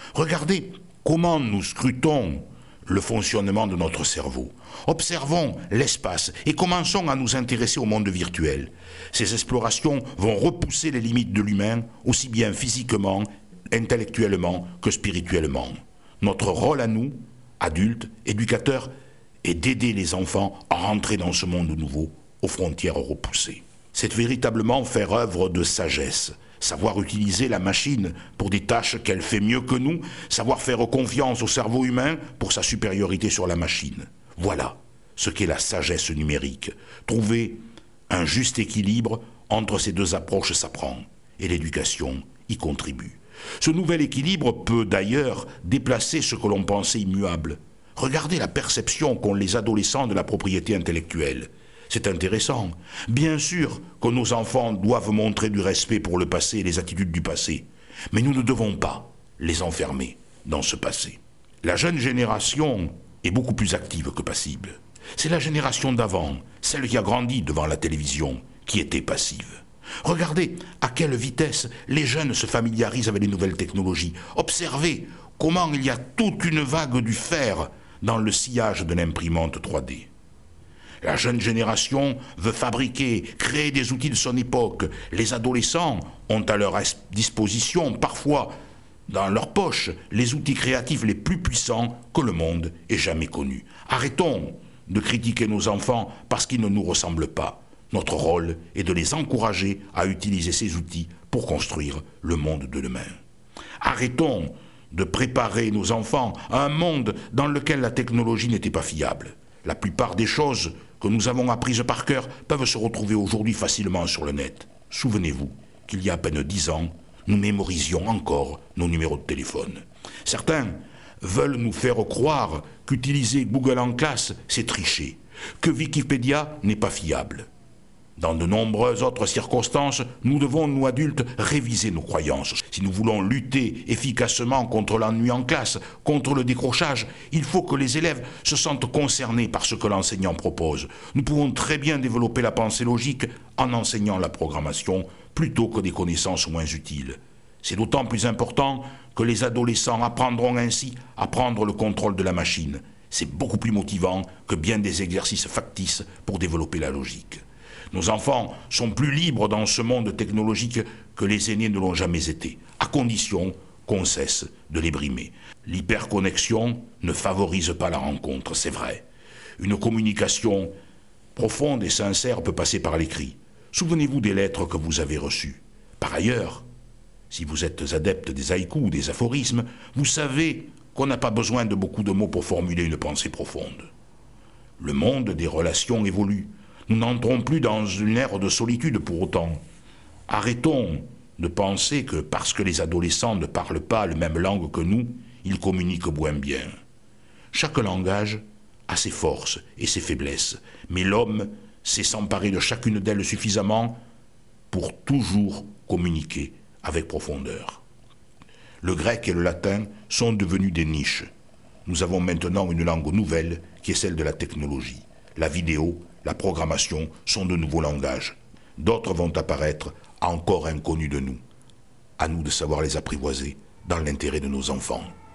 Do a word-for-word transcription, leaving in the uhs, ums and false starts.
Regardez comment nous scrutons le fonctionnement de notre cerveau. Observons l'espace et commençons à nous intéresser au monde virtuel. Ces explorations vont repousser les limites de l'humain, aussi bien physiquement, intellectuellement que spirituellement. Notre rôle à nous, adultes, éducateurs, est d'aider les enfants à rentrer dans ce monde nouveau, aux frontières repoussées. C'est véritablement faire œuvre de sagesse. Savoir utiliser la machine pour des tâches qu'elle fait mieux que nous, savoir faire confiance au cerveau humain pour sa supériorité sur la machine. Voilà ce qu'est la sagesse numérique. Trouver un juste équilibre entre ces deux approches s'apprend, et l'éducation y contribue. Ce nouvel équilibre peut d'ailleurs déplacer ce que l'on pensait immuable. Regardez la perception qu'ont les adolescents de la propriété intellectuelle. C'est intéressant. Bien sûr que nos enfants doivent montrer du respect pour le passé et les attitudes du passé, mais nous ne devons pas les enfermer dans ce passé. La jeune génération est beaucoup plus active que passive. C'est la génération d'avant, celle qui a grandi devant la télévision, qui était passive. Regardez à quelle vitesse les jeunes se familiarisent avec les nouvelles technologies. Observez comment il y a toute une vague du fer dans le sillage de l'imprimante trois D. La jeune génération veut fabriquer, créer des outils de son époque. Les adolescents ont à leur disposition, parfois dans leur poche, les outils créatifs les plus puissants que le monde ait jamais connus. Arrêtons de critiquer nos enfants parce qu'ils ne nous ressemblent pas. Notre rôle est de les encourager à utiliser ces outils pour construire le monde de demain. Arrêtons de préparer nos enfants à un monde dans lequel la technologie n'était pas fiable. La plupart des choses que nous avons apprises par cœur peuvent se retrouver aujourd'hui facilement sur le net. Souvenez-vous qu'il y a à peine dix ans, nous mémorisions encore nos numéros de téléphone. Certains veulent nous faire croire qu'utiliser Google en classe, c'est tricher, que Wikipédia n'est pas fiable. Dans de nombreuses autres circonstances, nous devons, nous adultes, réviser nos croyances. Si nous voulons lutter efficacement contre l'ennui en classe, contre le décrochage, il faut que les élèves se sentent concernés par ce que l'enseignant propose. Nous pouvons très bien développer la pensée logique en enseignant la programmation plutôt que des connaissances moins utiles. C'est d'autant plus important que les adolescents apprendront ainsi à prendre le contrôle de la machine. C'est beaucoup plus motivant que bien des exercices factices pour développer la logique. Nos enfants sont plus libres dans ce monde technologique que les aînés ne l'ont jamais été, à condition qu'on cesse de les brimer. L'hyperconnexion ne favorise pas la rencontre, c'est vrai. Une communication profonde et sincère peut passer par l'écrit. Souvenez-vous des lettres que vous avez reçues. Par ailleurs, si vous êtes adepte des haïkus ou des aphorismes, vous savez qu'on n'a pas besoin de beaucoup de mots pour formuler une pensée profonde. Le monde des relations évolue. Nous n'entrons plus dans une ère de solitude pour autant. Arrêtons de penser que parce que les adolescents ne parlent pas la même langue que nous, ils communiquent moins bien. Chaque langage a ses forces et ses faiblesses, mais l'homme sait s'emparer de chacune d'elles suffisamment pour toujours communiquer avec profondeur. Le grec et le latin sont devenus des niches. Nous avons maintenant une langue nouvelle qui est celle de la technologie. La vidéo, la programmation sont de nouveaux langages. D'autres vont apparaître encore inconnus de nous. À nous de savoir les apprivoiser dans l'intérêt de nos enfants.